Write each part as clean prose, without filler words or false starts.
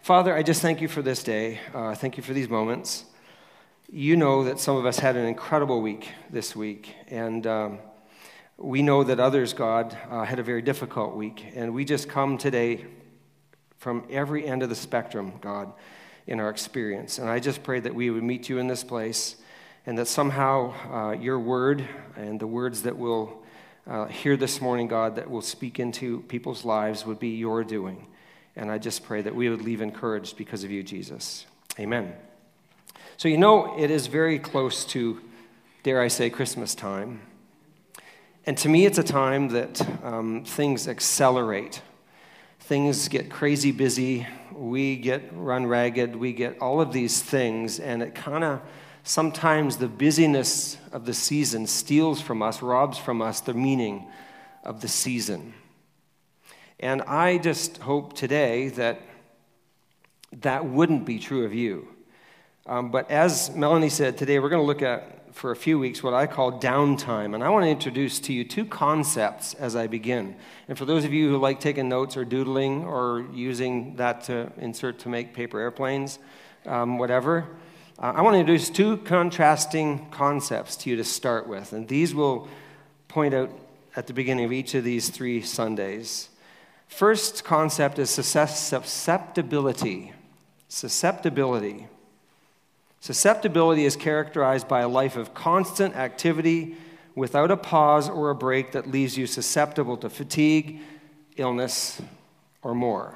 Father, I just thank you for this day. Thank you for these moments. You know that some of us had an incredible week this week, and we know that others, God, had a very difficult week. And we just come today from every end of the spectrum, God, in our experience. And I just pray that we would meet you in this place, and that somehow your word and the words that we'll hear this morning, God, that will speak into people's lives would be your doing. And I just pray that we would leave encouraged because of you, Jesus. Amen. So it is very close to, dare I say, Christmas time. And to me, it's a time that things accelerate. Things get crazy busy. We get run ragged. We get all of these things. And it kind of, sometimes the busyness of the season steals from us, robs from us the meaning of the season. And I just hope today that that wouldn't be true of you. But as Melanie said, today we're going to look at, for a few weeks, what I call downtime. And I want to introduce to you two concepts as I begin. And for those of you who like taking notes or doodling or using that to insert to make paper airplanes, whatever, I want to introduce two contrasting concepts to you to start with. And these will point out at the beginning of each of these 3 Sundays. First concept is susceptibility. Susceptibility. Susceptibility is characterized by a life of constant activity without a pause or a break that leaves you susceptible to fatigue, illness, or more.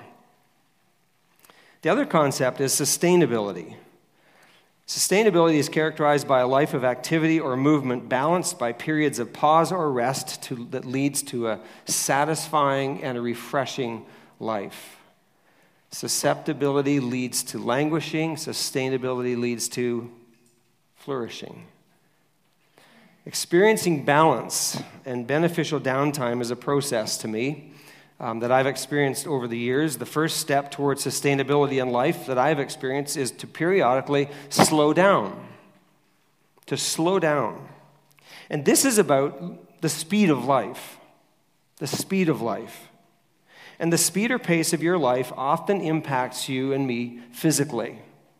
The other concept is sustainability. Sustainability is characterized by a life of activity or movement balanced by periods of pause or rest that leads to a satisfying and a refreshing life. Susceptibility leads to languishing. Sustainability leads to flourishing. Experiencing balance and beneficial downtime is a process to me that I've experienced over the years. The first step towards sustainability in life that I've experienced is to periodically slow down. To slow down. And this is about the speed of life. The speed of life. And the speed or pace of your life often impacts you and me physically.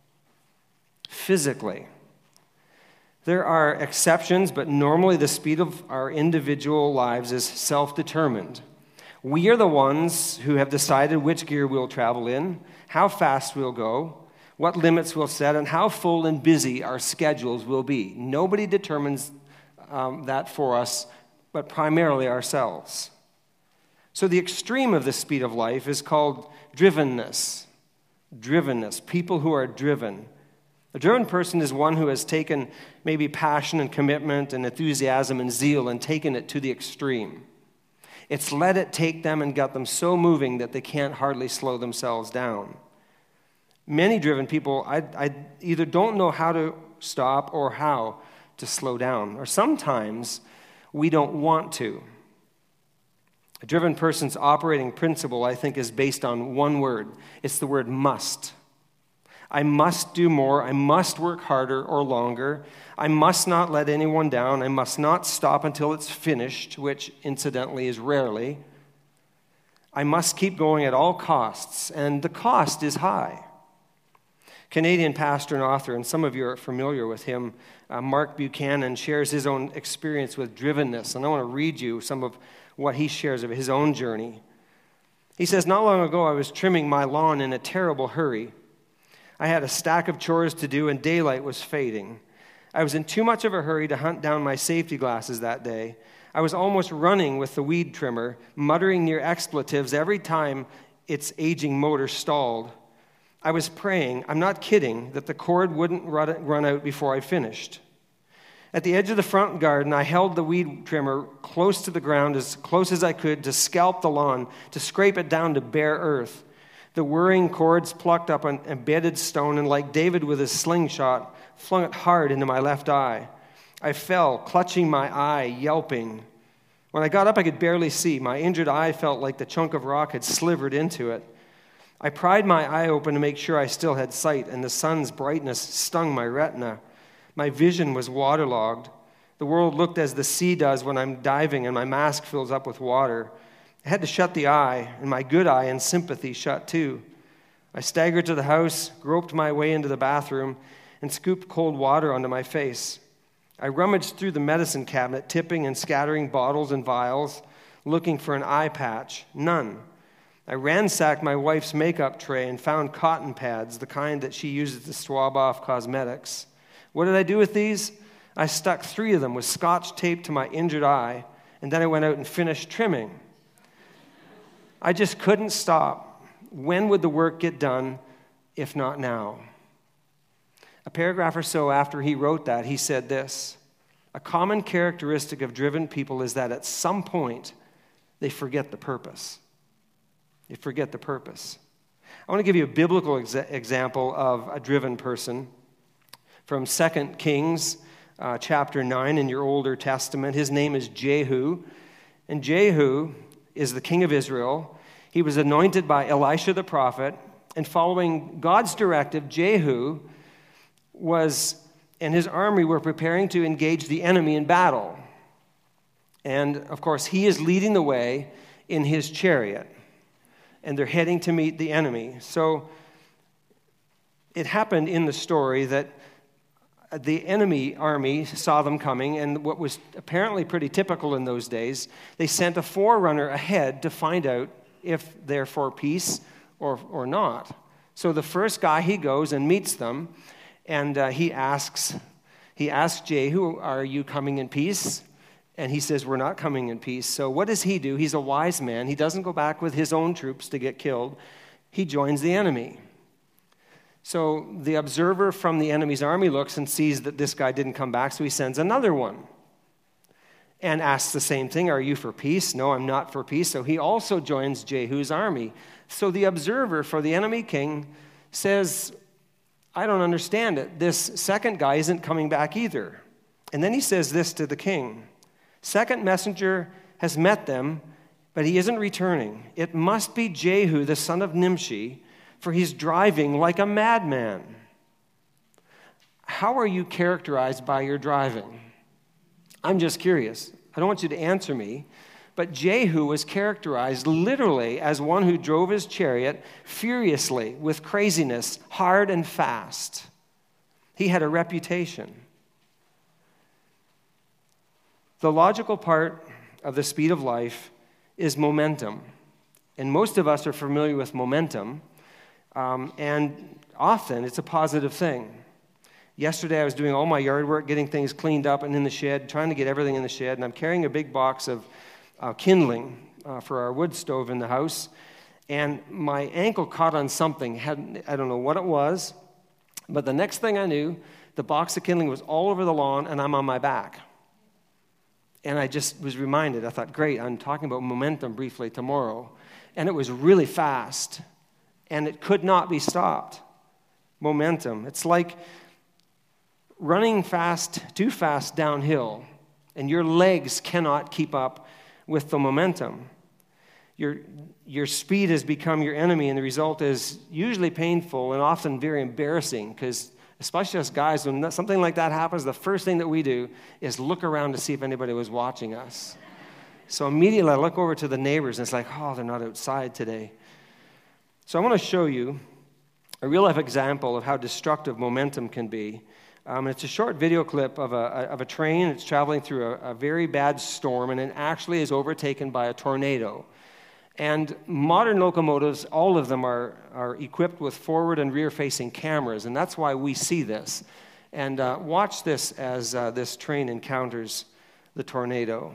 Physically. There are exceptions, but normally the speed of our individual lives is self-determined. We are the ones who have decided which gear we'll travel in, how fast we'll go, what limits we'll set, and how full and busy our schedules will be. Nobody determines that for us, but primarily ourselves. So the extreme of the speed of life is called drivenness. Drivenness, people who are driven. A driven person is one who has taken maybe passion and commitment and enthusiasm and zeal and taken it to the extreme. It's let it take them and got them so moving that they can't hardly slow themselves down. Many driven people, I either don't know how to stop or how to slow down. Or sometimes we don't want to. A driven person's operating principle, I think, is based on one word. It's the word must. I must do more. I must work harder or longer. I must not let anyone down. I must not stop until it's finished, which incidentally is rarely. I must keep going at all costs, and the cost is high. Canadian pastor and author, and some of you are familiar with him, Mark Buchanan, shares his own experience with drivenness, and I want to read you some of what he shares of his own journey. He says, "Not long ago, I was trimming my lawn in a terrible hurry. I had a stack of chores to do, and daylight was fading. I was in too much of a hurry to hunt down my safety glasses that day. I was almost running with the weed trimmer, muttering near expletives every time its aging motor stalled. I was praying, I'm not kidding, that the cord wouldn't run out before I finished. At the edge of the front garden, I held the weed trimmer close to the ground, as close as I could, to scalp the lawn, to scrape it down to bare earth. The whirring cords plucked up an embedded stone, and like David with his slingshot, flung it hard into my left eye. I fell, clutching my eye, yelping. When I got up, I could barely see. My injured eye felt like the chunk of rock had slivered into it. I pried my eye open to make sure I still had sight, and the sun's brightness stung my retina. My vision was waterlogged. The world looked as the sea does when I'm diving and my mask fills up with water. I had to shut the eye, and my good eye and sympathy shut too. I staggered to the house, groped my way into the bathroom, and scooped cold water onto my face. I rummaged through the medicine cabinet, tipping and scattering bottles and vials, looking for an eye patch. None. I ransacked my wife's makeup tray and found cotton pads, the kind that she uses to swab off cosmetics. What did I do with these? I stuck 3 of them with scotch tape to my injured eye, and then I went out and finished trimming. I just couldn't stop. When would the work get done, if not now? A paragraph or so after he wrote that, he said this: a common characteristic of driven people is that at some point, they forget the purpose. They forget the purpose. I want to give you a biblical example of a driven person from 2 Kings chapter 9 in your older testament. His name is Jehu, and Jehu is the king of Israel. He was anointed by Elisha the prophet, and following God's directive, Jehu and his army were preparing to engage the enemy in battle. And, of course, he is leading the way in his chariot, and they're heading to meet the enemy. So it happened in the story that the enemy army saw them coming, and what was apparently pretty typical in those days, they sent a forerunner ahead to find out if they're for peace or not. So the first guy, he goes and meets them, and he asks Jehu, are you coming in peace? And he says, we're not coming in peace. So what does he do? He's a wise man. He doesn't go back with his own troops to get killed. He joins the enemy. So the observer from the enemy's army looks and sees that this guy didn't come back, so he sends another one and asks the same thing. Are you for peace? No, I'm not for peace. So he also joins Jehu's army. So the observer for the enemy king says, I don't understand it. This second guy isn't coming back either. And then he says this to the king. Second messenger has met them, but he isn't returning. It must be Jehu, the son of Nimshi, for he's driving like a madman. How are you characterized by your driving? I'm just curious. I don't want you to answer me, but Jehu was characterized literally as one who drove his chariot furiously with craziness, hard and fast. He had a reputation. The logical part of the speed of life is momentum. And most of us are familiar with momentum, and often it's a positive thing. Yesterday I was doing all my yard work, getting things cleaned up and in the shed, trying to get everything in the shed, and I'm carrying a big box of kindling for our wood stove in the house, and my ankle caught on something. I don't know what it was, but the next thing I knew, the box of kindling was all over the lawn, and I'm on my back. And I just was reminded, I thought, great, I'm talking about momentum briefly tomorrow. And it was really fast, and it could not be stopped. Momentum. It's like running too fast downhill, and your legs cannot keep up with the momentum. Your speed has become your enemy, and the result is usually painful and often very embarrassing, because especially us guys, when something like that happens, the first thing that we do is look around to see if anybody was watching us. So immediately I look over to the neighbors, and it's like, oh, they're not outside today. So I want to show you a real-life example of how destructive momentum can be. It's a short video clip of a train. It's traveling through a very bad storm, and it actually is overtaken by a tornado. And modern locomotives, all of them are equipped with forward and rear-facing cameras, and that's why we see this. And watch this as this train encounters the tornado.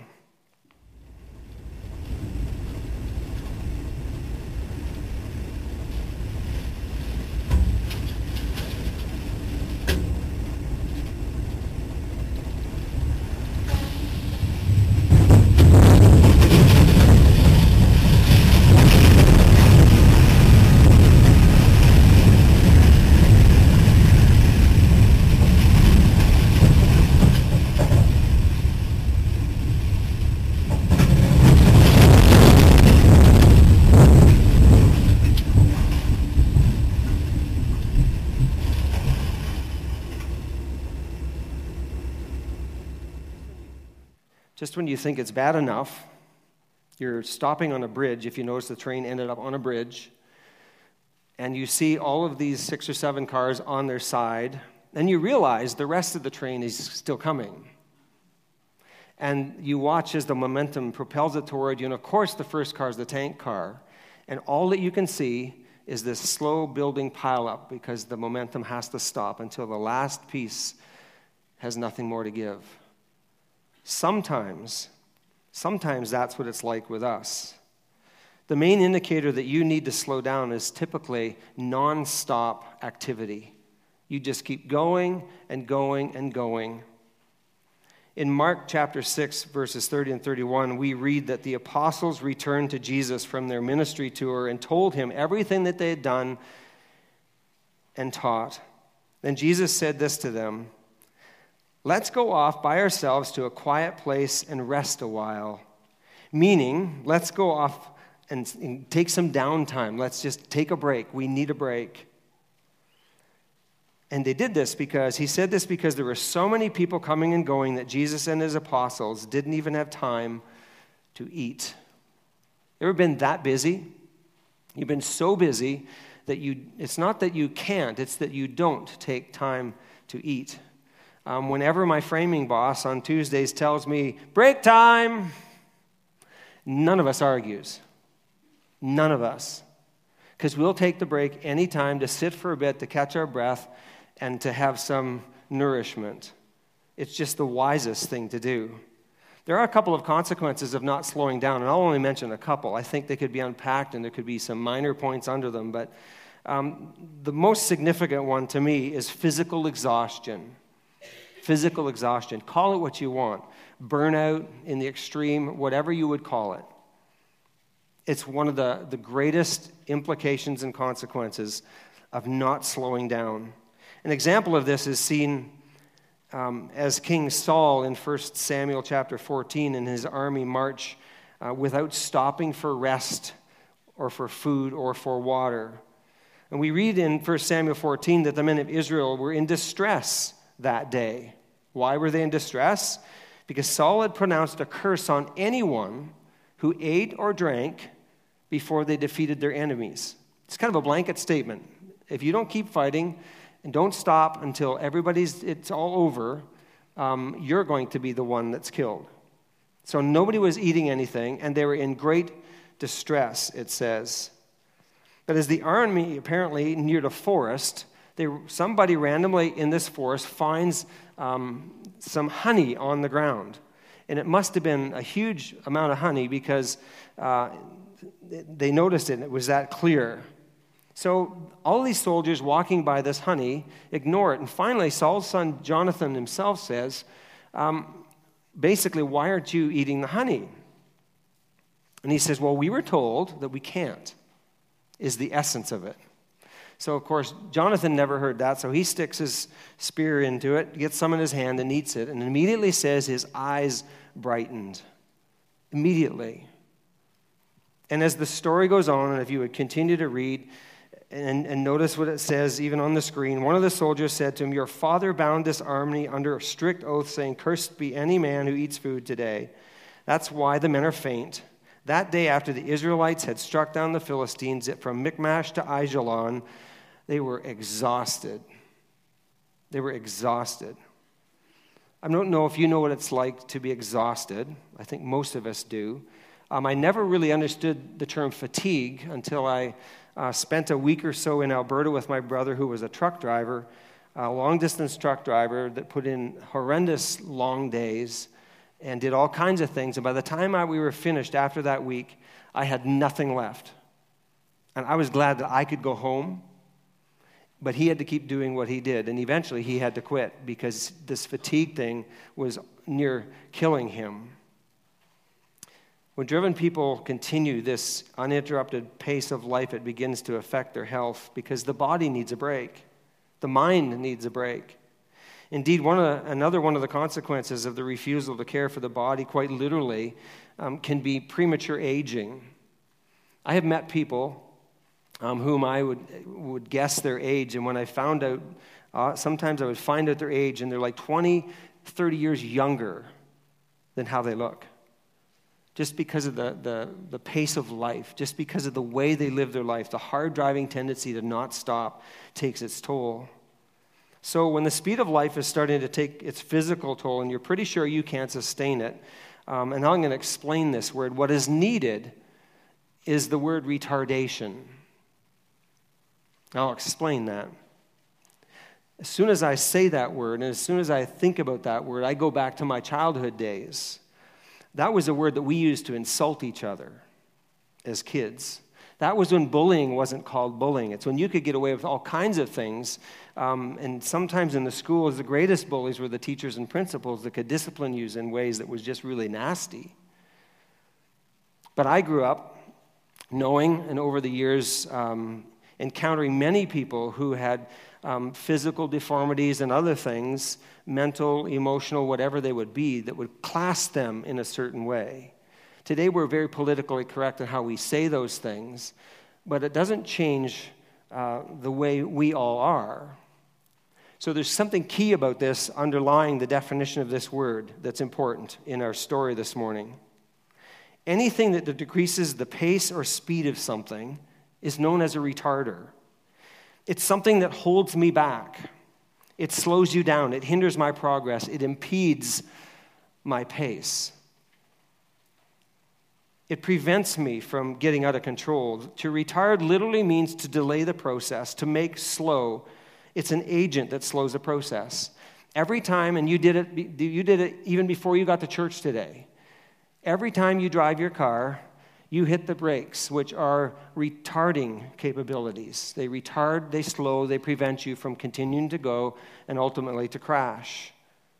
Just when you think it's bad enough, you're stopping on a bridge. If you notice, the train ended up on a bridge. and you see all of these 6 or 7 cars on their side, and you realize the rest of the train is still coming. And you watch as the momentum propels it toward you, and of course the first car is the tank car, and all that you can see is this slow building pileup because the momentum has to stop until the last piece has nothing more to give. Sometimes that's what it's like with us. The main indicator that you need to slow down is typically nonstop activity. You just keep going and going and going. In Mark chapter 6, verses 30 and 31, we read that the apostles returned to Jesus from their ministry tour and told him everything that they had done and taught. Then Jesus said this to them, "Let's go off by ourselves to a quiet place and rest a while." Meaning, let's go off and take some downtime. Let's just take a break. We need a break. And they did this because there were so many people coming and going that Jesus and his apostles didn't even have time to eat. Ever been that busy? You've been so busy that it's not that you can't, it's that you don't take time to eat. Whenever my framing boss on Tuesdays tells me, "Break time," none of us argues. None of us. Because we'll take the break anytime to sit for a bit, to catch our breath, and to have some nourishment. It's just the wisest thing to do. There are a couple of consequences of not slowing down, and I'll only mention a couple. I think they could be unpacked, and there could be some minor points under them, but the most significant one to me is physical exhaustion. Physical exhaustion. Call it what you want. Burnout in the extreme, whatever you would call it. It's one of the greatest implications and consequences of not slowing down. An example of this is seen as King Saul in 1 Samuel chapter 14 in his army march without stopping for rest or for food or for water. And we read in 1 Samuel 14 that the men of Israel were in distress that day. Why were they in distress? Because Saul had pronounced a curse on anyone who ate or drank before they defeated their enemies. It's kind of a blanket statement. If you don't keep fighting and don't stop until it's all over, you're going to be the one that's killed. So nobody was eating anything, and they were in great distress, it says. But as the army apparently neared a forest, somebody randomly in this forest finds some honey on the ground. And it must have been a huge amount of honey because they noticed it and it was that clear. So all these soldiers walking by this honey ignore it. And finally, Saul's son Jonathan himself says, basically, "Why aren't you eating the honey?" And he says, "Well, we were told that we can't," is the essence of it. So, of course, Jonathan never heard that, so he sticks his spear into it, gets some in his hand, and eats it, and immediately says his eyes brightened. Immediately. And as the story goes on, and if you would continue to read and notice what it says even on the screen, one of the soldiers said to him, "Your father bound this army under a strict oath, saying, 'Cursed be any man who eats food today.' That's why the men are faint. That day after the Israelites had struck down the Philistines from Michmash to Aijalon, they were exhausted." They were exhausted. I don't know if you know what it's like to be exhausted. I think most of us do. I never really understood the term fatigue until I spent a week or so in Alberta with my brother, who was a truck driver, a long-distance truck driver that put in horrendous long days and did all kinds of things. And by the time we were finished after that week, I had nothing left. And I was glad that I could go home, but he had to keep doing what he did. And eventually he had to quit because this fatigue thing was near killing him. When driven people continue this uninterrupted pace of life, it begins to affect their health because the body needs a break. The mind needs a break. Indeed, another one of the consequences of the refusal to care for the body, quite literally, can be premature aging. I have met people whom I would guess their age, and when I found out, sometimes I would find out their age, and they're like 20, 30 years younger than how they look. just because of the pace of life, just because of the way they live their life. The hard driving tendency to not stop takes its toll. So when the speed of life is starting to take its physical toll and you're pretty sure you can't sustain it, and now I'm going to explain this word, what is needed is the word retardation. I'll explain that. As soon as I say that word, and as soon as I think about that word, I go back to my childhood days. That was a word that we used to insult each other as kids. That was when bullying wasn't called bullying. It's when you could get away with all kinds of things. And sometimes in the schools, the greatest bullies were the teachers and principals that could discipline you in ways that was just really nasty. But I grew up knowing, and over the years, encountering many people who had physical deformities and other things, mental, emotional, whatever they would be, that would class them in a certain way. Today we're very politically correct in how we say those things, but it doesn't change the way we all are. So there's something key about this underlying the definition of this word that's important in our story this morning. Anything that decreases the pace or speed of something is known as a retarder. It's something that holds me back. It slows you down. It hinders my progress. It impedes my pace. It prevents me from getting out of control. To retard literally means to delay the process, to make slow. It's an agent that slows the process. Every time, and you did it even before you got to church today. Every time you drive your car, you hit the brakes, which are retarding capabilities. They retard, they slow, they prevent you from continuing to go and ultimately to crash.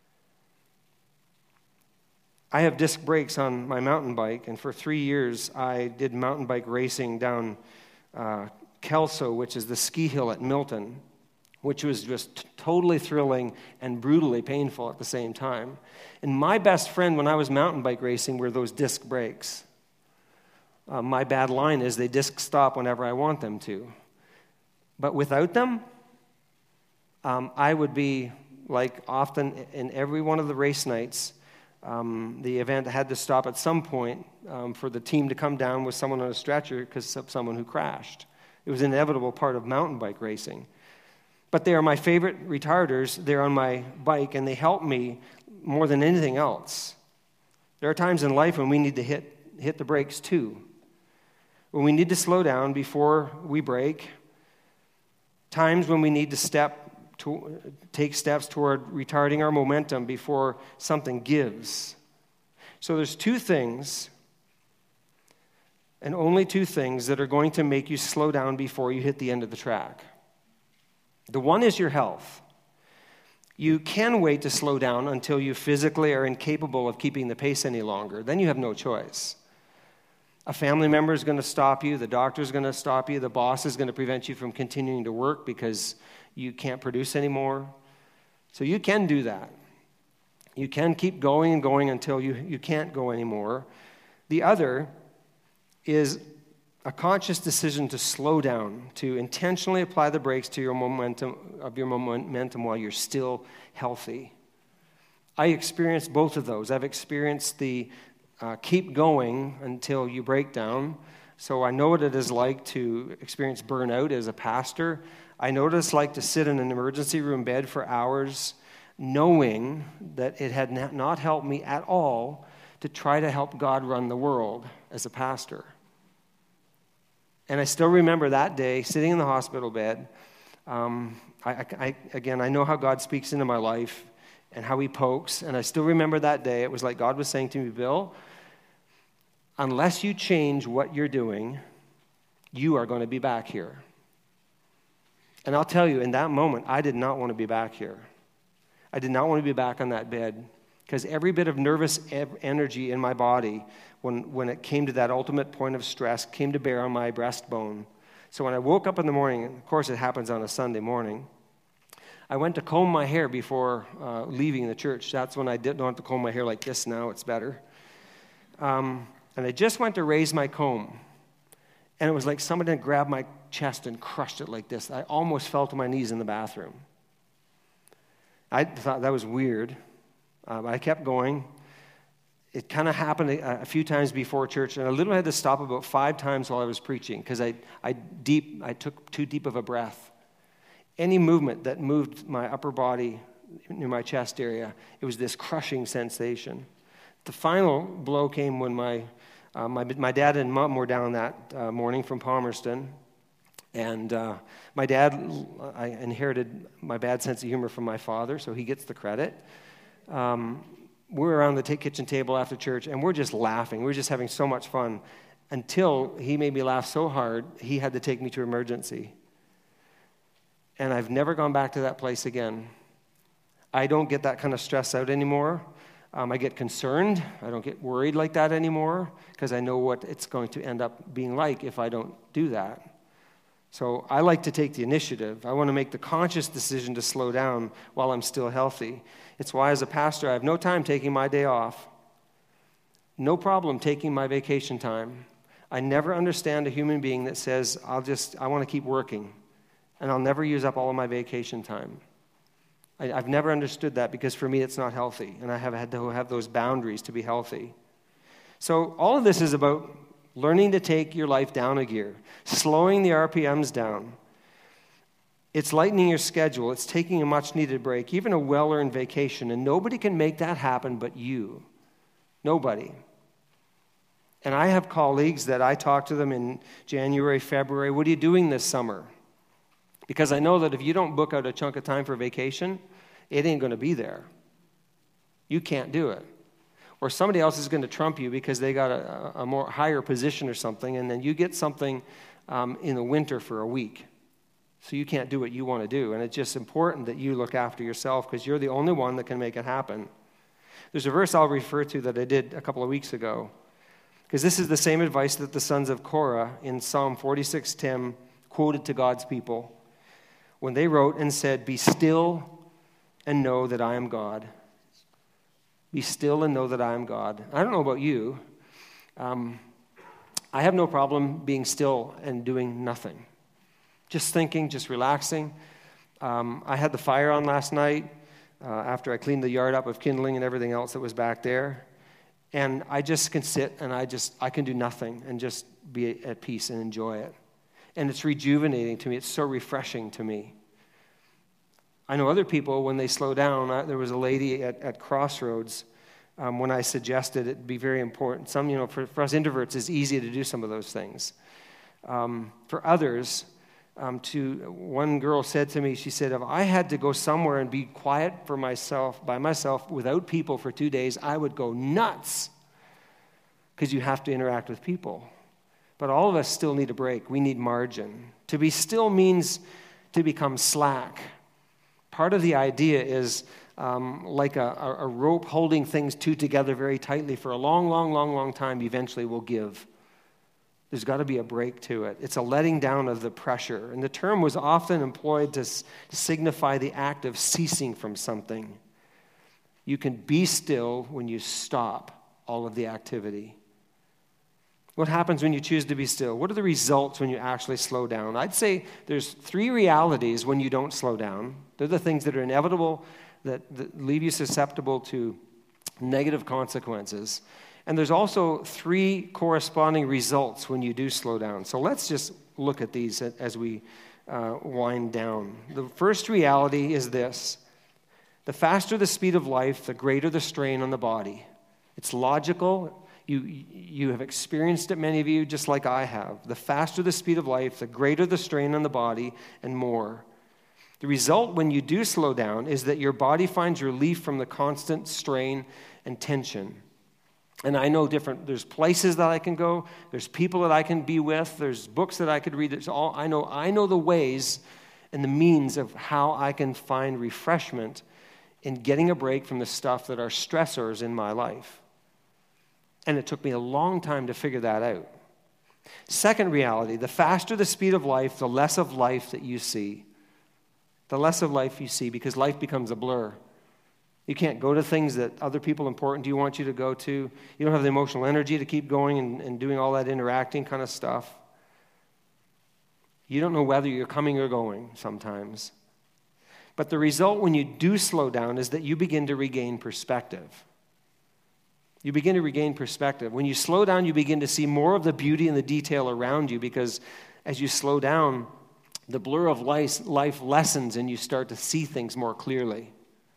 I have disc brakes on my mountain bike, and for 3 years I did mountain bike racing down Kelso, which is the ski hill at Milton, which was just totally thrilling and brutally painful at the same time. And my best friend when I was mountain bike racing were those disc brakes. My bad line is they disc stop whenever I want them to. But without them, I would be, like often in every one of the race nights, the event had to stop at some point for the team to come down with someone on a stretcher because of someone who crashed. It was an inevitable part of mountain bike racing. But they are my favorite retarders. They're on my bike, and they help me more than anything else. There are times in life when we need to hit the brakes too. When we need to slow down before we brake. Times when we need to take steps toward retarding our momentum before something gives. So there's two things, and only two things, that are going to make you slow down before you hit the end of the track. The one is your health. You can wait to slow down until you physically are incapable of keeping the pace any longer. Then you have no choice. A family member is going to stop you. The doctor is going to stop you. The boss is going to prevent you from continuing to work because you can't produce anymore. So you can do that. You can keep going and going until you can't go anymore. The other is a conscious decision to slow down, to intentionally apply the brakes to your momentum while you're still healthy. I experienced both of those. I've experienced the keep going until you break down. So I know what it is like to experience burnout as a pastor. I know what it's like to sit in an emergency room bed for hours, knowing that it had not helped me at all to try to help God run the world as a pastor. And I still remember that day, sitting in the hospital bed. I know how God speaks into my life and how he pokes. And I still remember that day. It was like God was saying to me, Bill, unless you change what you're doing, you are going to be back here. And I'll tell you, in that moment, I did not want to be back here. I did not want to be back on that bed because every bit of nervous energy in my body, when it came to that ultimate point of stress, came to bear on my breastbone. So when I woke up in the morning, of course it happens on a Sunday morning, I went to comb my hair before leaving the church. That's when I don't have to comb my hair like this now. It's better. And I just went to raise my comb. And it was like somebody had grabbed my chest and crushed it like this. I almost fell to my knees in the bathroom. I thought that was weird. I kept going. it kind of happened a few times before church, and I literally had to stop about 5 times while I was preaching because I took too deep of a breath. Any movement that moved my upper body near my chest area, it was this crushing sensation. The final blow came when my dad and mom were down that morning from Palmerston, and I inherited my bad sense of humor from my father, so he gets the credit. We're around the kitchen table after church, and we're just laughing. We're just having so much fun until he made me laugh so hard, he had to take me to emergency. And I've never gone back to that place again. I don't get that kind of stress out anymore. I get concerned. I don't get worried like that anymore because I know what it's going to end up being like if I don't do that. So I like to take the initiative. I want to make the conscious decision to slow down while I'm still healthy. It's why as a pastor I have no time taking my day off. No problem taking my vacation time. I never understand a human being that says, I want to keep working and I'll never use up all of my vacation time. I've never understood that because for me it's not healthy, and I have had to have those boundaries to be healthy. So all of this is about learning to take your life down a gear, slowing the RPMs down. It's lightening your schedule. It's taking a much-needed break, even a well-earned vacation, and nobody can make that happen but you. Nobody. And I have colleagues that I talk to them in January, February, what are you doing this summer? Because I know that if you don't book out a chunk of time for vacation, it ain't going to be there. You can't do it. Or somebody else is going to trump you because they got a more higher position or something, and then you get something in the winter for a week. So you can't do what you want to do. And it's just important that you look after yourself because you're the only one that can make it happen. There's a verse I'll refer to that I did a couple of weeks ago, because this is the same advice that the sons of Korah in Psalm 46:10 quoted to God's people when they wrote and said, "Be still and know that I am God." Be still and know that I am God. I don't know about you. I have no problem being still and doing nothing. Just thinking, just relaxing. I had the fire on last night after I cleaned the yard up of kindling and everything else that was back there. And I just can sit and I can do nothing and just be at peace and enjoy it. And it's rejuvenating to me. It's so refreshing to me. I know other people, when they slow down, there was a lady at Crossroads when I suggested it'd be very important. For us introverts, it's easy to do some of those things. For others, one girl said to me, she said, if I had to go somewhere and be quiet by myself, without people for 2 days, I would go nuts because you have to interact with people. But all of us still need a break. We need margin. To be still means to become slack. Part of the idea is like a rope holding things together very tightly for a long time eventually will give. There's got to be a break to it. It's a letting down of the pressure. And the term was often employed to signify the act of ceasing from something. You can be still when you stop all of the activity. What happens when you choose to be still? What are the results when you actually slow down? I'd say there's 3 realities when you don't slow down. They're the things that are inevitable, that leave you susceptible to negative consequences. And there's also 3 corresponding results when you do slow down. So let's just look at these as we wind down. The first reality is this. The faster the speed of life, the greater the strain on the body. It's logical. You have experienced it, many of you, just like I have. The faster the speed of life, the greater the strain on the body, and more. The result when you do slow down is that your body finds relief from the constant strain and tension. And I know there's places that I can go, there's people that I can be with, there's books that I could read. I know the ways and the means of how I can find refreshment in getting a break from the stuff that are stressors in my life. And it took me a long time to figure that out. Second reality, the faster the speed of life, the less of life that you see. The less of life you see because life becomes a blur. You can't go to things that other people important to you want you to go to. You don't have the emotional energy to keep going and doing all that interacting kind of stuff. You don't know whether you're coming or going sometimes. But the result when you do slow down is that you begin to regain perspective. You begin to regain perspective. When you slow down, you begin to see more of the beauty and the detail around you, because as you slow down, the blur of life lessens and you start to see things more clearly.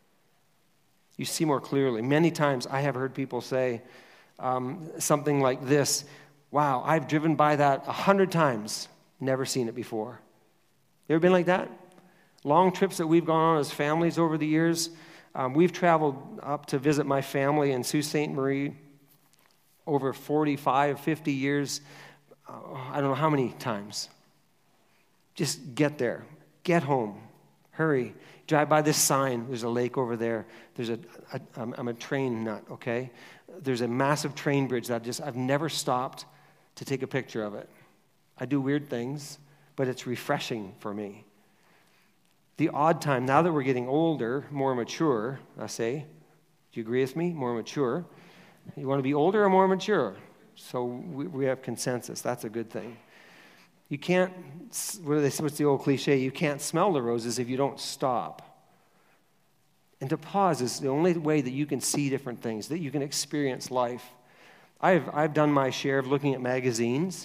You see more clearly. Many times I have heard people say something like this: wow, I've driven by that 100 times, never seen it before. You ever been like that? Long trips that we've gone on as families over the years. We've traveled up to visit my family in Sault Ste. Marie over 45, 50 years. I don't know how many times. Just get there. Get home. Hurry. Drive by this sign. There's a lake over there. I'm a train nut, okay? There's a massive train bridge that I've never stopped to take a picture of it. I do weird things, but it's refreshing for me. The odd time, now that we're getting older, more mature, I say, do you agree with me? More mature. You want to be older or more mature? So we have consensus. That's a good thing. You can't, what's the old cliche? You can't smell the roses if you don't stop. And to pause is the only way that you can see different things, that you can experience life. I've done my share of looking at magazines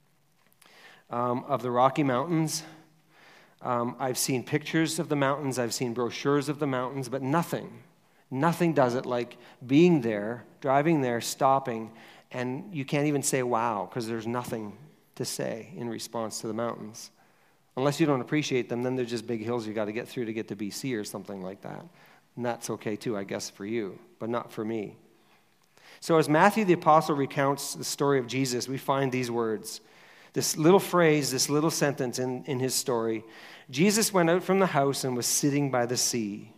of the Rocky Mountains. I've seen pictures of the mountains. I've seen brochures of the mountains, but nothing does it like being there, driving there, stopping, and you can't even say wow, because there's nothing to say in response to the mountains. Unless you don't appreciate them, then they're just big hills you got to get through to get to BC or something like that. And that's okay too, I guess, for you, but not for me. So as Matthew the Apostle recounts the story of Jesus, we find these words. This little phrase, this little sentence in his story: Jesus went out from the house and was sitting by the sea.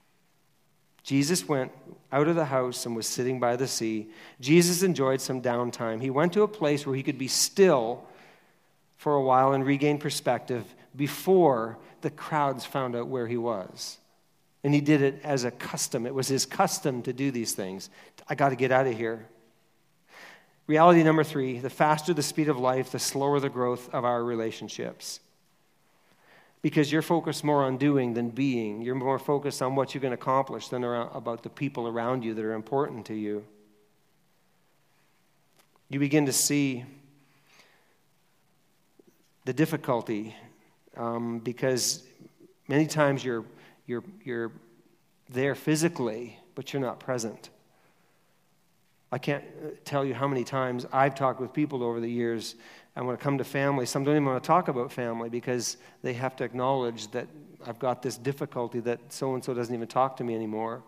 Jesus went out of the house and was sitting by the sea. Jesus enjoyed some downtime. He went to a place where he could be still for a while and regain perspective before the crowds found out where he was. And he did it as a custom. It was his custom to do these things. I got to get out of here. Reality number 3, the faster the speed of life, the slower the growth of our relationships. Because you're focused more on doing than being. You're more focused on what you can accomplish than about the people around you that are important to you. You begin to see the difficulty because many times you're there physically, but you're not present. I can't tell you how many times I've talked with people over the years, and when it comes to family, some don't even want to talk about family because they have to acknowledge that I've got this difficulty that so-and-so doesn't even talk to me anymore.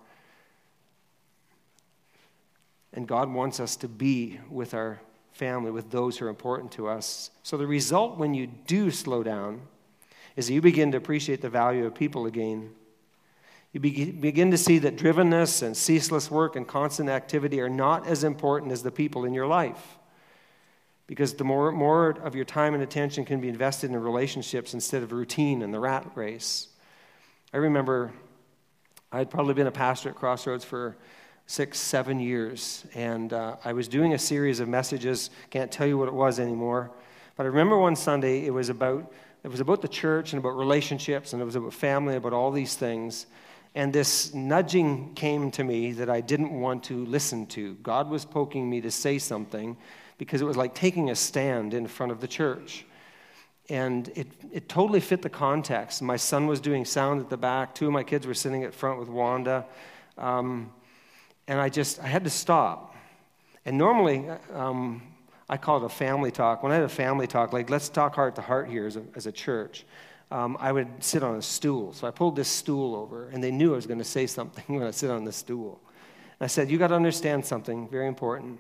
And God wants us to be with our family, with those who are important to us. So the result when you do slow down is that you begin to appreciate the value of people again. You begin to see that drivenness and ceaseless work and constant activity are not as important as the people in your life. Because the more of your time and attention can be invested in relationships instead of routine and the rat race. I remember I'd probably been a pastor at Crossroads for 6-7 years, and I was doing a series of messages. Can't tell you what it was anymore, but I remember one Sunday it was about the church and about relationships, and it was about family, about all these things. And this nudging came to me that I didn't want to listen to. God was poking me to say something because it was like taking a stand in front of the church. And it totally fit the context. My son was doing sound at the back. 2 of my kids were sitting at front with Wanda. And I had to stop. And normally, I call it a family talk. When I had a family talk, like let's talk heart to heart here as a church, I would sit on a stool. So I pulled this stool over, and they knew I was going to say something when I sit on the stool. And I said, you got to understand something very important.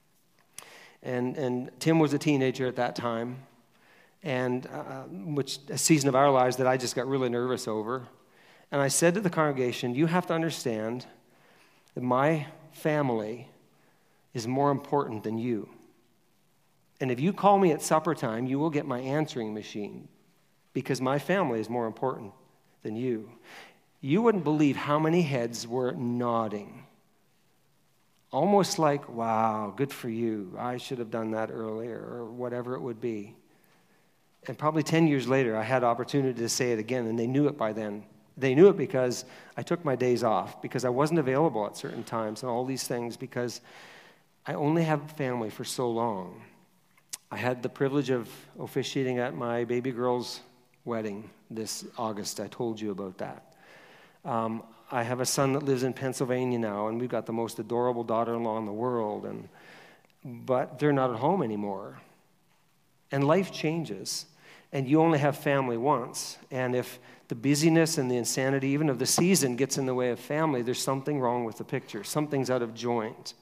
And Tim was a teenager at that time, and which a season of our lives that I just got really nervous over. And I said to the congregation, you have to understand that my family is more important than you. And if you call me at supper time, you will get my answering machine because my family is more important than you. You wouldn't believe how many heads were nodding. Almost like, wow, good for you. I should have done that earlier, or whatever it would be. And probably 10 years later, I had opportunity to say it again, and they knew it by then They knew it because I took my days off, because I wasn't available at certain times and all these things, because I only have family for so long. I had the privilege of officiating at my baby girl's wedding this August. I told you about that. I have a son that lives in Pennsylvania now, and we've got the most adorable daughter-in-law in the world, but they're not at home anymore. And life changes, and you only have family once. And if the busyness and the insanity even of the season gets in the way of family, there's something wrong with the picture. Something's out of joint.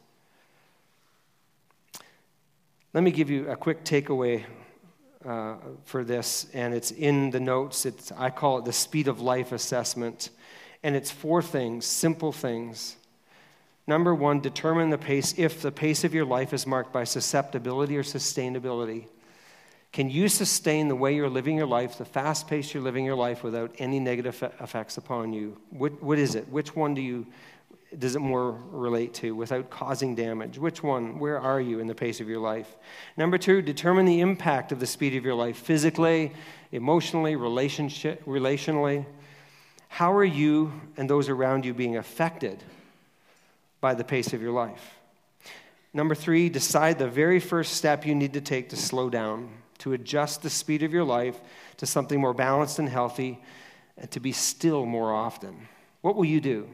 Let me give you a quick takeaway for this, and it's in the notes. I call it the speed of life assessment, and it's 4 things, simple things. Number 1, determine the pace, if the pace of your life is marked by susceptibility or sustainability. Can you sustain the way you're living your life, the fast pace you're living your life, without any negative effects upon you? What is it? Which one does it more relate to, without causing damage? Which one? Where are you in the pace of your life? Number 2, determine the impact of the speed of your life, physically, emotionally, relationally. How are you and those around you being affected by the pace of your life? Number 3, decide the very first step you need to take to slow down, to adjust the speed of your life to something more balanced and healthy, and to be still more often. What will you do?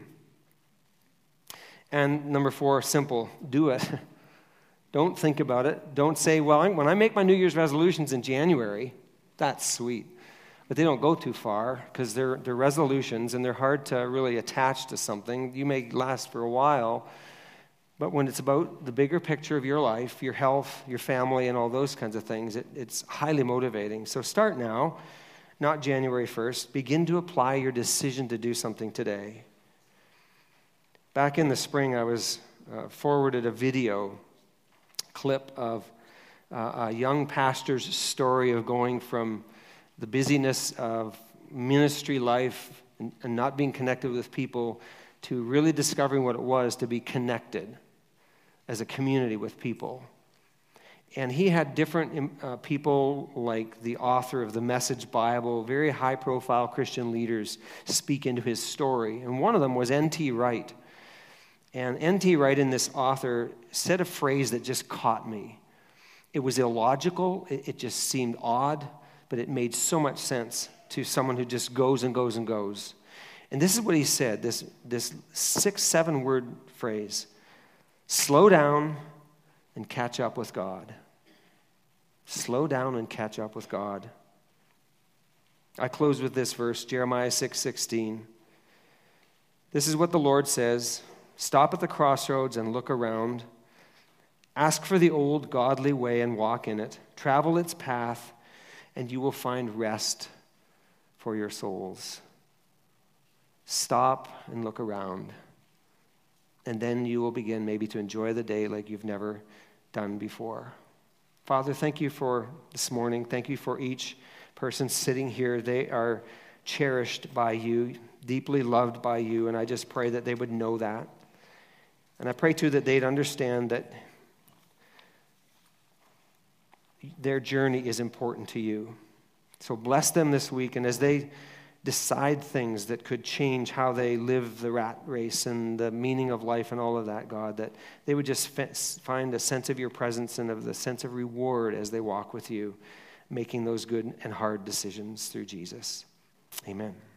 And number 4, simple, do it. Don't think about it. Don't say, well, when I make my New Year's resolutions in January, that's sweet. But they don't go too far, because they're resolutions, and they're hard to really attach to something. You may last for a while, but when it's about the bigger picture of your life, your health, your family, and all those kinds of things, it's highly motivating. So start now, not January 1st. Begin to apply your decision to do something today. Back in the spring, I was forwarded a video clip of a young pastor's story of going from the busyness of ministry life and not being connected with people to really discovering what it was to be connected as a community with people. And he had different people, like the author of the Message Bible, very high-profile Christian leaders, speak into his story. And one of them was N.T. Wright. And N.T. Wright, in this author, said a phrase that just caught me. It was illogical. It just seemed odd, but it made so much sense to someone who just goes and goes and goes. And this is what he said, this 6-7 word phrase: slow down and catch up with God. Slow down and catch up with God. I close with this verse, Jeremiah 6:16. This is what the Lord says: stop at the crossroads and look around. Ask for the old godly way and walk in it. Travel its path, and you will find rest for your souls. Stop and look around. And then you will begin maybe to enjoy the day like you've never done before. Father, thank you for this morning. Thank you for each person sitting here. They are cherished by you, deeply loved by you, and I just pray that they would know that. And I pray, too, that they'd understand that their journey is important to you. So bless them this week, and as they decide things that could change how they live the rat race and the meaning of life and all of that, God, that they would just find a sense of your presence and of the sense of reward as they walk with you, making those good and hard decisions through Jesus. Amen.